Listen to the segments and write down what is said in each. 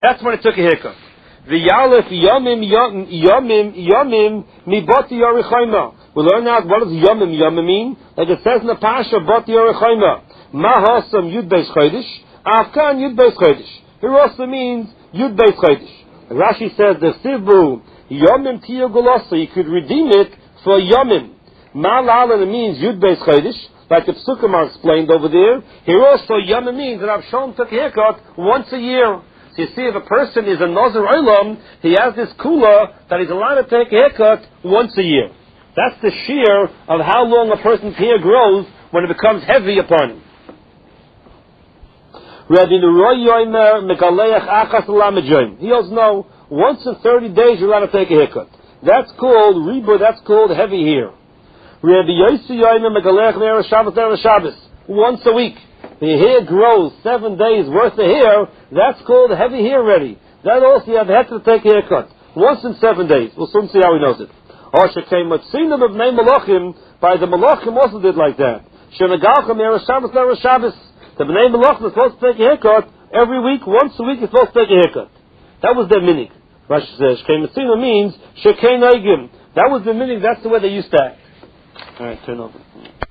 That's when it took a haircut. V'yalef yomim mi bati yorichayma. We learn out what does yomim mean. Like it says in the Pasha, bati yorichayma. Ma hasam yud beis chodesh. Afkan yud beis chodesh. Here also means yud beis chodesh. Rashi says the sivbu yomim tiya golosa. You could redeem it for yomim. Ma la'ala means yud beis chodesh. Like the Psukim are explained over there. Here also yomim means that Rav Shalom took a haircut once a year. So you see, if a person is a Nazir Olam, he has this kula that he's allowed to take a haircut once a year. That's the shear of how long a person's hair grows when it becomes heavy upon him. He goes, no, once in 30 days you're allowed to take a haircut. That's called riba, that's called heavy hair. Once a week. The hair grows 7 days worth of hair, that's called heavy hair already. That also you have had to take a haircut. Once in 7 days. We'll soon see how he knows it. By the Malachim also did like that. The Bnei Malachim is supposed to take a haircut every week, once a week you're supposed to take a haircut. That was their minig. Rashi says, Shkei means Shekei Noigim. That was the minig, that's the way they used to act. Alright, turn over.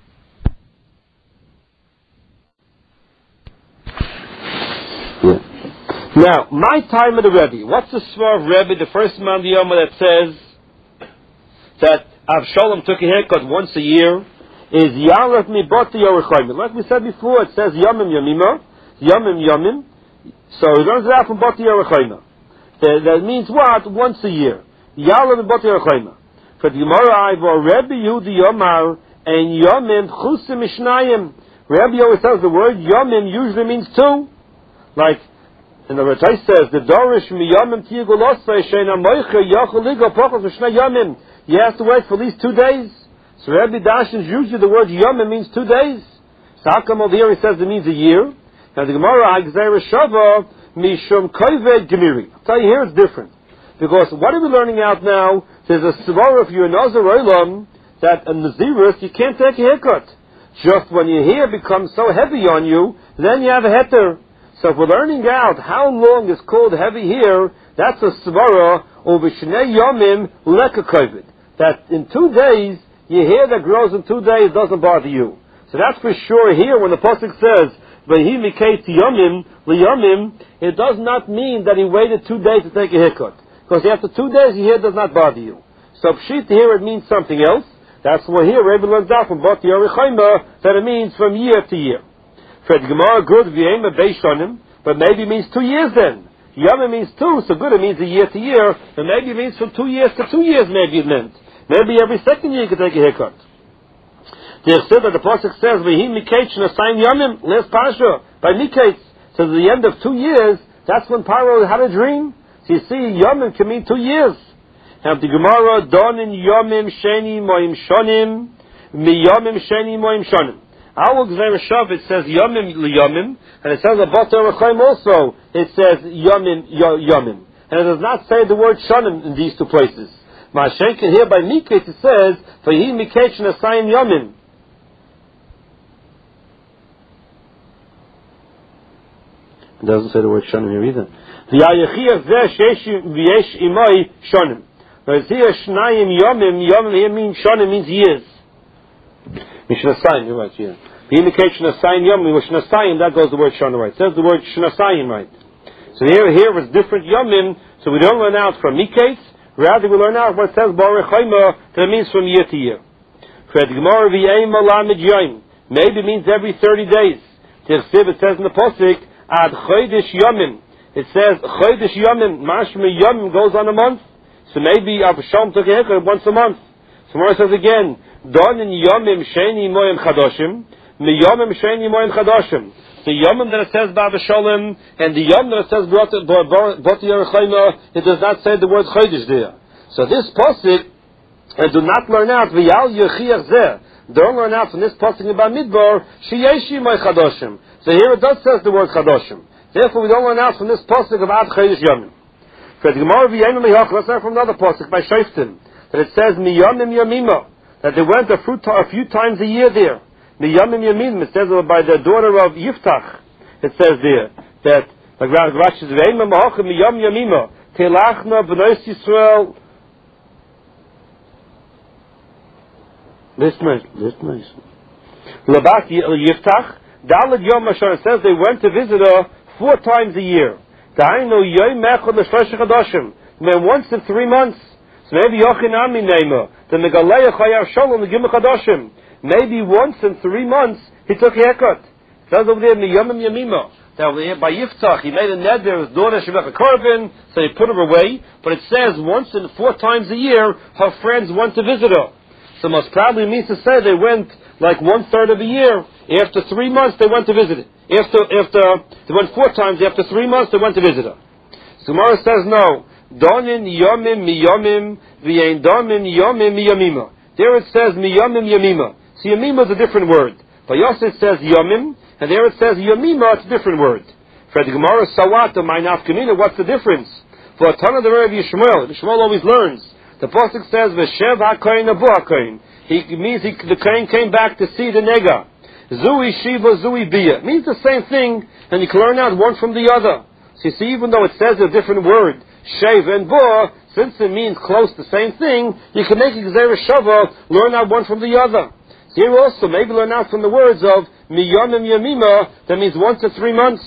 Now, my time of the Rebbe. What's the svar of Rebbe, the first man of the Yom that says that Avshalom took a haircut once a year? Is Yaref mi bati yorechayim. Like we said before, it says Yomim Yomima, Yomim. So he learns it out from bati yorechayim. That means what? Once a year. Yaref mi bati yorechayim. For the Gemara, Ivor Rebbe Yudi Yomar and Yomim chusim mishnayim. Rebbe always says the word Yomim usually means two. Like, and the Rashi says, the Dorish miyamim tiyagulosay sheina moicha yachol ligo pochos v'shnei yamim. You have to wait for at least 2 days. So Rabbi Dashin usually the word yamim means 2 days. So how come over here he says it means a year? Now the Gemara hagzera shava mishum koived gemiri. I'll tell you here it's different. Because what are we learning out now? There's a svara if you're a Nazir Olam that a Nazirus you can't take a haircut. Just when your hair becomes so heavy on you, then you have a heter. So if we're learning out how long is called heavy hair, that's a svara over shnei yomim leka kovid. That in 2 days, your hair that grows in 2 days doesn't bother you. So that's for sure here when the pasuk says v'hi mikei yomim liyomim, it does not mean that he waited 2 days to take a haircut. Because after 2 days, your hair does not bother you. So pshit here it means something else. That's why here Rebbe learns out from Bati Yorichayma that it means from year to year. Fred Gemara good v'yema beishonim, but maybe it means 2 years then. Yama means 2, so good it means a year to year, but maybe it means from 2 years to 2 years maybe it meant. Maybe every second year you can take a haircut. There's still that the pasuk says v'hi miketz nasayim yamim last parsha by miketz. So at the end of 2 years, that's when Paro had a dream. So you see, yamim can mean 2 years. Now the Gemara donin yamim sheni moim shonim mi yamim sheni moim shonim. Our Gzeir Shav, it says Yomim Liyomim, and it says about Rechaim also, it says Yomim. And it does not say the word Shonim in these 2 places. Ma'ashenkin here by Miketz it says, V'hi Miketz Nasayim Yomim. It doesn't say the word Shonim here either. V'yayechiach zeh v'yesh imoi Shonim. Whereas here Shnayim Yomim here means Shonim means years. Mishnasayim, you're right, yeah. The indication of Shnasayim Yomim, with Shnasayim, that goes the word Shana right. It says the word Shnasayim right. So here it's different Yomim, so we don't learn out from Miketz, rather we learn out what it says Barech Chayma, that it means from year to year. Maybe it means every 30 days. It says in the Posik, Ad Chodesh Yomim. It says Chodesh Yomim, Mashma Yomim goes on a month. So maybe Avsham took a haircut once a month. So Mara says again, Don in Yomim Sheni Moyim Chadoshim, Mi Yomim Sheni Moyim Chadoshim. The Yomim that it says Bava Shalom, and the Yom that it says Bati Yerachayma, it does not say the word Chodesh there. So this pasuk, do not learn out V'yal Yechiach Zeh. Don't learn out from this pasuk in Bamidbar Sheyeshi Moy Chadoshim. So here it does says the word Chadoshim. Therefore we don't learn out from this pasuk of Ad Chodesh Yomim. For the Gemara V'yayim Mehach, let's learn from another pasuk by Shoftim that it says Miyomim Yomima, that they went a few times a year there. Miyamim Yamim, it says by the daughter of Yiftach. It says there that Like Rashi says, Ve'ema Mahachim Miyom Yamima Telachna B'nois Yisrael. Listen. Labat Yiftach Dalad Yom Ashar says they went to visit her 4 times a year. Dainu Yom Echad L'Shlosh Chadashim. Once in 3 months. So maybe Yochinami Neima the Megaleya Chayav Shalom L'Gim Chadashim. Maybe once in 3 months he took a haircut. It says over there Miyom Yamima. Now by Yiftach he made a neder his daughter should make a korban, so he put her away. But it says once in 4 times a year her friends went to visit her. So most probably means to say they went like 1/3 of a year. After 3 months they went to visit it. After they went 4 times. After 3 months they went to visit her. So Gemara says no. Donin yomim miyomim v'yein domin yomim miyamima. There it says miyomim yamima. So yamima is a different word. But Yosef says yomim, and there it says yamima. It's a different word. For the Gemara sawata my nafkamina. What's the difference? For a ton of the Rebbe Yishmael always learns. The pasuk says v'shev ha'koyin abu ha'koyin. He means the kohen came back to see the nega. Zui shiva zui bia means the same thing, and you can learn out one from the other. So you see, even though it says a different word, shev and bo, since it means close the same thing, you can make Gzeira Shava learn out one from the other. So here also, maybe learn out from the words of miyomim yamima, that means once in 3 months.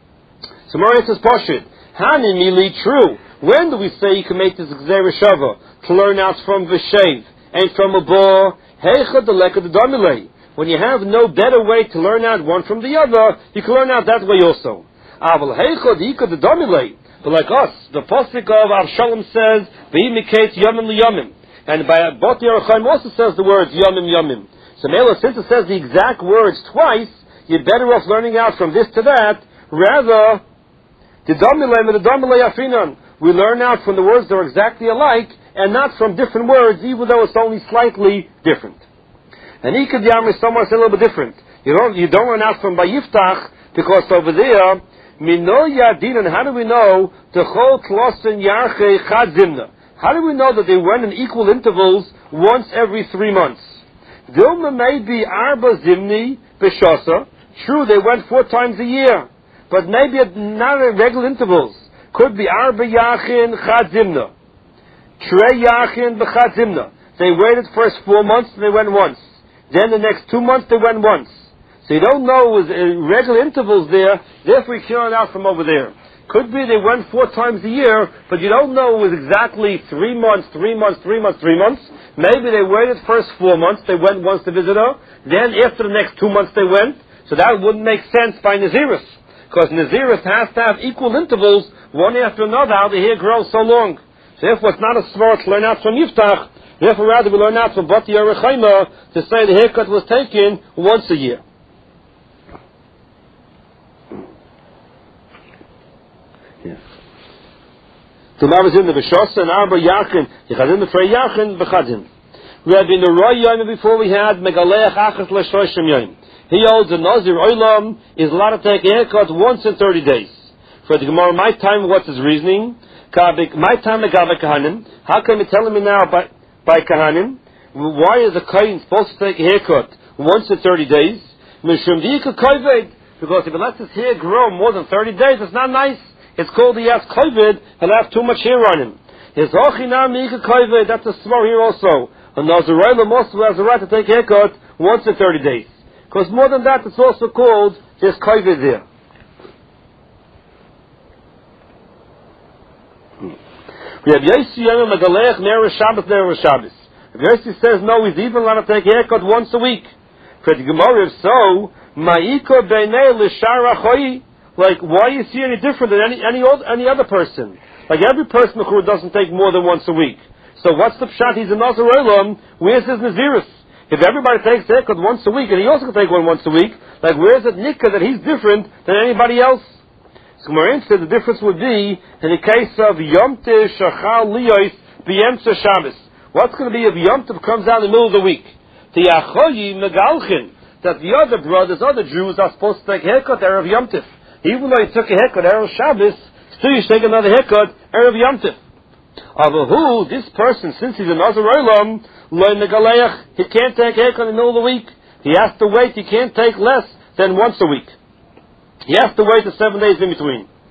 So Mariah says Pashid, Hani mili true. When do we say you can make this Gzeira Shava to learn out from Vishev and from a bo? Heicha deleka de domile. When you have no better way to learn out one from the other, you can learn out that way also. Aval heicha deika de domile. But like us, the pasuk of Avshalom says, "V'imikate yomim liyomim," and by Bot Yeruchayim also says the words yomim yomim. So Mela, since it says the exact words twice, you're better off learning out from this to that. Rather, the domile and the domile afinan. We learn out from the words that are exactly alike, and not from different words, even though it's only slightly different. And Ikad Yam is somewhat a little bit different. You don't learn out from Bayiftach, because over there, Mino Yadin, and how do we know the Chol Tlosen Yarche Chad Zimna? How do we know that they went in equal intervals once every 3 months? Dilma may be Arba Zimni B'Shosa. True, they went 4 times a year, but maybe not at regular intervals. Could be Arba Yachin Chad Zimna. Trey Yachin B'Chad Zimna. They waited first 4 months and they went once. Then the next 2 months they went once. So you don't know with regular intervals there, therefore you can't learn out from over there. Could be they went 4 times a year, but you don't know it was exactly 3 months, 3 months, 3 months, 3 months. Maybe they waited first 4 months, they went once to visit her, then after the next 2 months they went, so that wouldn't make sense by Naziris. Because Naziris has to have equal intervals, one after another, how the hair grows so long. So therefore it's not a smart to learn out from Yiftach, therefore rather we learn out from Bati Yeruchayim to say the haircut was taken once a year. Tumavazin the B'Shosa and Arba Yachin, Yichadin the Frey Yachin, B'Chadin. We had been the Roy Yom before we had Megaleach Achas L'Shloshim Yom. He holds the Nazir Olam is allowed to take a haircut once in 30 days. For the Gemara, my time, what's his reasoning? My time Megabe Kahanim. How can you tell me now by Kahanim? Why is a Kohen supposed to take a haircut once in 30 days? Because if he lets his hair grow more than 30 days, it's not nice. It's called he has COVID, he'll have too much hair on him. His Ochinam Mika COVID, that's a small here also. And Nazarayla also has the right to take a haircut once in 30 days. Because more than that, it's also called there's COVID there. We have Yossi Yom Megalech Ner Shabbos Ner Shabbos. If Yossi says no, he's even allowed to take a haircut once a week. For the Gemara, if so, Ma'iko Beinei L'Shar Achoi. Like, why is he any different than any other person? Like, every person who doesn't take more than once a week. So what's the pshat? He's a Nazir Olam. Where's his Naziris? If everybody takes a haircut once a week, and he also can take one once a week, like, where's it Nikka that he's different than anybody else? So Marin said the difference would be in the case of Yom Tov Shachal Liyos B'Yemtza Shabbos. What's going to be if Yom Tov comes out in the middle of the week? The Achoyi Megalchin, that the other brothers, other Jews, are supposed to take a haircut Erev Yom Tov. Even though he took a haircut Erev Shabbos, still you should take another haircut Erev Yom Tov. Avahu, this person, since he's a Nazir Olam, Lo Megaleach, he can't take a haircut in the middle of the week. He has to wait. He can't take less than once a week. He has to wait the 7 days in between.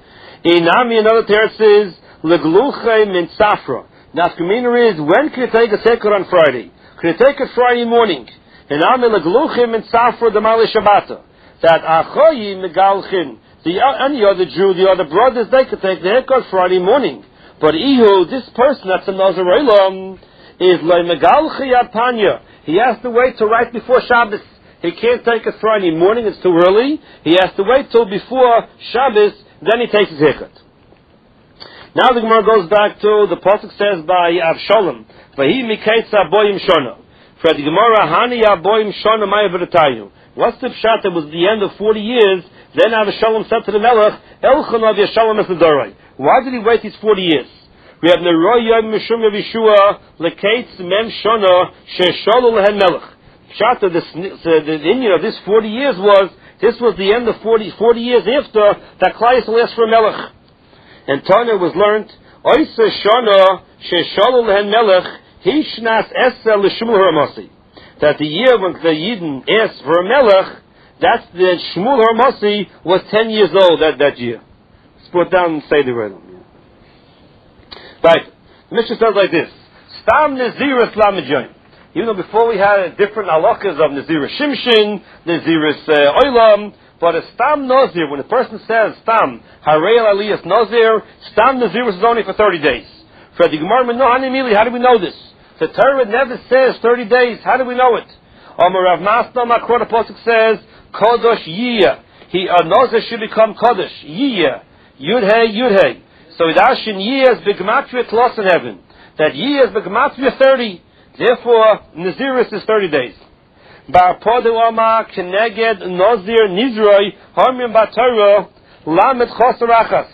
Inami, another teretz is legluche min safra. Nafkamina is, when can you take a seker on Friday? Can you take it Friday morning? Inami legluche min safra demali Shabbata. That achoyi megalchin. Any other Jew, the other brothers, they could take the haircut Friday morning. But Ihu, this person that's a Nazir Olam, is like megalchi atanya. He has to wait till right before Shabbos. He can't take it Friday morning, it's too early. He has to wait till before Shabbos, then he takes his haircut. Now the Gemara goes back to, the Pasuk says by Avshalom, Vahi Mikaitza Boyim Shona. For the Gemara, Hani Boyim Shona Maya V'Ratayu. What's the pshat? It was the end of 40 years, then Avshalom said to the Melech, Elchon of Yashalom es Nedorai. Why did he wait these 40 years? We have Neroy Yom Mishum Yavishua, Lekaitz Mem Shona, Shesholu Lehen Melech. Pshat, the Indian of this 40 years was, this was the end of 40 years after that Klai Yisrael asked for a Melech. And Tanya was learned, Oisa Shana Shesholu Lehen Melech Hishnas Esa L'Shmuel Haramasi. That the year when the Yidden asked for a Melech, that's the Shmuel Haramasi was 10 years old that year. Let's put down and say the word. Right. The Mishnah says like this: Stam Naziris Lamidjoin. Even though before we had different halakas of Nazir Shimshin, Nazir Oilam, but a Stam Nazir, when a person says Stam, Harei Aliyas Nazir, Stam Nazir is only for 30 days. For the Gemara Menohani Mili, how do we know this? The Torah never says 30 days. How do we know it? Rav Masna Makor, the Pasuk says, Kodosh Yiyah. A Nazir should become Kodosh. Yiyah. Yud-Hey. So Idashin Yiyah is B'Gematria Tlos in heaven. That Yiyah is B'Gematria 30. Therefore, Naziris is 30 days. Ba'arpodu Oma Keneged Nazir Nizroi Harmim B'Torah Lamed Chosar Achas.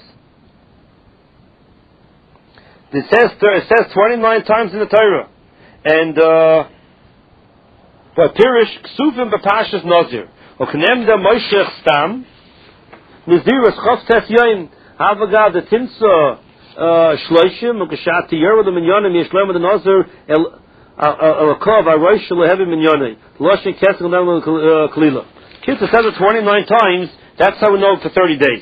It says 29 times in the Torah. And Pirish Ksufim B'Pashas Nazir. Oknemda Moshech Stam Naziris Chof Tes Yoim Havagad the Timsa Shloishim Ukashat Tiyur the Minyanim Yishlem the Nazir Elakov Arosh Lehevi Minyani Loshin Kesel Nel Kalila. Kids says it 29 times. That's how we know for 30 days.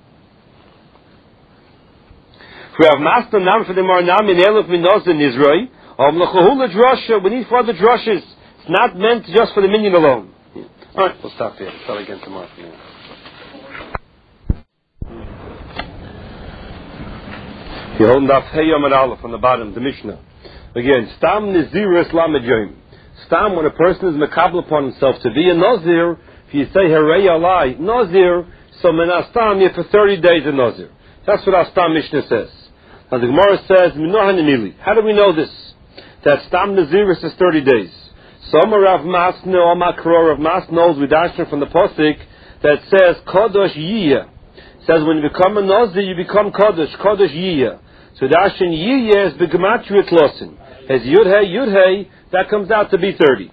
We have master nam for the Marnam in Elif Minos in Israel. We need further drushes. It's not meant just for the minion alone. All right, we'll stop here. Start again tomorrow. You're holding up Hey Yom Aleph on the bottom, the Mishnah. Again, Stam Naziris Lamed Yom. Stam, when a person is makabel upon himself to be a Nazir, if you say Harei Alai, Nazir, so Menastam, you're for 30 days a Nazir. That's what our Stam Mishnah says. Now the Gemara says, how do we know this? That Stam Naziris is 30 days. Some Rav Masna, Rav Mas knows with Ashton from the Posik that says Kodosh Yiyah. It says when you become a Nazir, you become Kodosh Yiyah. So Dashin Yiyah is B'Gematria Tlosin. As Yud-Hey, that comes out to be 30.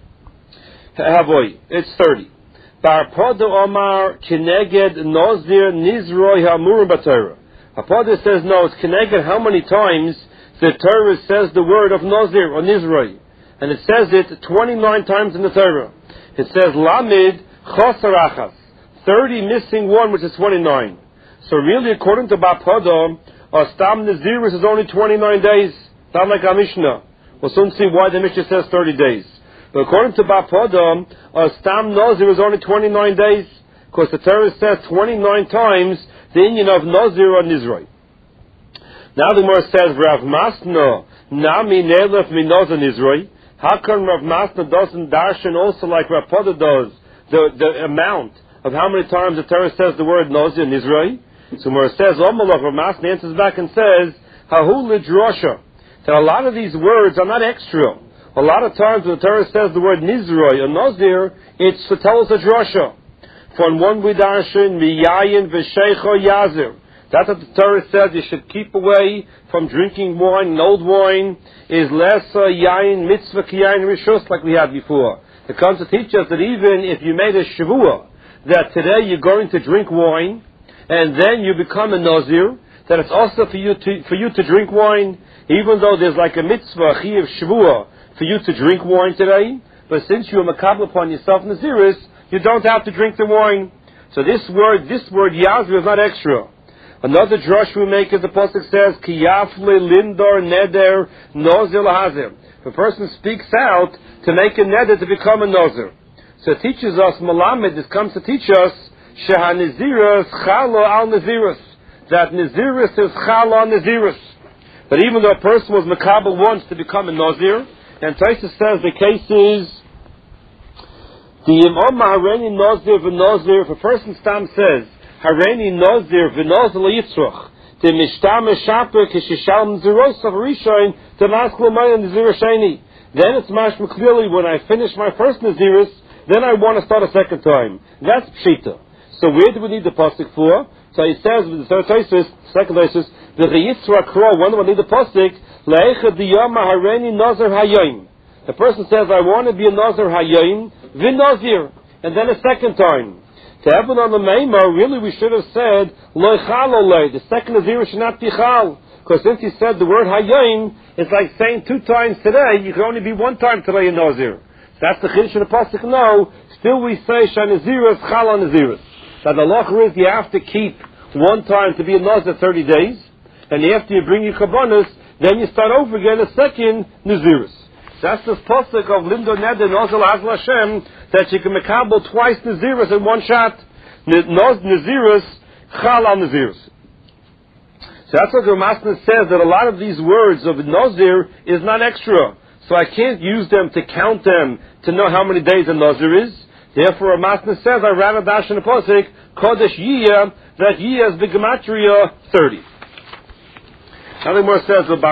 Havoy, it's 30. Ba'arpodu Omar Keneged Nazir Nizroi Hamurim B'Torah. Apoda says no, it's Keneged how many times the Torah says the word of Nazir or Nizroi. And it says it 29 times in the Torah. It says Lamid Chosar Achas. 30 missing one, which is 29. So really, according to Bapoda, Stam Naziris is only 29 days. Not like our Mishnah. We'll soon see why the Mishnah says 30 days. But according to Bapoda, Stam Nazir is only 29 days. Because the Torah says 29 times the union of Nazir or Nizroi. Now the Gemara says, Rav Masna, Nami Nelef Minazir Nizroi. How come Rav Masna doesn't darshan also like Rav Poda does, the amount of how many times the Torah says the word Nazir Nizroi? So Gemara says, Omalach, Rav Masna answers back and says, Hahu Lidrosha. That a lot of these words are not extra. A lot of times when the Torah says the word Nizroi or Nazir, it's to tell us a drosha. From one we darshan, Miyayin V'Sheicho Yazir. That's what the Torah says. You should keep away from drinking wine. And old wine is less yayin mitzvah kiyayin rishus, like we had before. It comes to teach us that even if you made a shavua that today you're going to drink wine, and then you become a nazir, that it's also for you to drink wine, even though there's like a mitzvah chiyuv shavua for you to drink wine today. But since you're makabel upon yourself naziris, you don't have to drink the wine. So this word yazir is not extra. Another drush we make is the pasuk says, Ki yafle lindor neder nozir lahazir. If a person speaks out to make a neder to become a nozir. So it teaches us, Malamed, this comes to teach us, Sheha Nazirus Chalo al Nazirus. That Nazirus is Chalo al Nazirus. That even though a person was Makabel once to become a Nazir, and Taisa says the case is, the Imam Hareni Nazir v'Nazir, if a person stam says, Hareni Nazir v'Nazir l'Yitzruch, the Mishtam Eshaper k'shishal Nazirosach Rishon, the Maskul Mayan Nazir Sheni. Then it's mashma clearly when I finish my first Nazirus, then I want to start a second time. That's Pshita. So where do we need the pasuk for? So he says with the third Taisus, second Taisus, the Yitzra Kro, when do we need the pasuk? Le'echad diyama hareni nazir hayoim. The person says, I want to be a nazir hayoim, v'in nazir, and then a second time. To Eben on the Meimah, really we should have said, Lo chal olei, the second nazir should not be chal. Because since he said the word hayoim, it's like saying 2 times today, you can only be 1 time today a nazir. That's the chiddush of the pasuk. No, still we say shanazirus chal nazirus. That the law is you have to keep 1 time to be a nazir 30 days, and after you bring your kabbanas, then you start over again a second nazirus. That's the pasuk of Lindo Neder Nozil Azla Hashem, that you can mekabel twice nazirus in one shot. Nazirus chal al nazirus. So that's what the Ramasna says, that a lot of these words of nazir is not extra. So I can't use them to count them to know how many days a nazir is. Therefore, Ramasna says, I rather dash in the pasuk Kodesh Yiyah, that Yiyah is the gematria 30. Nothing more says about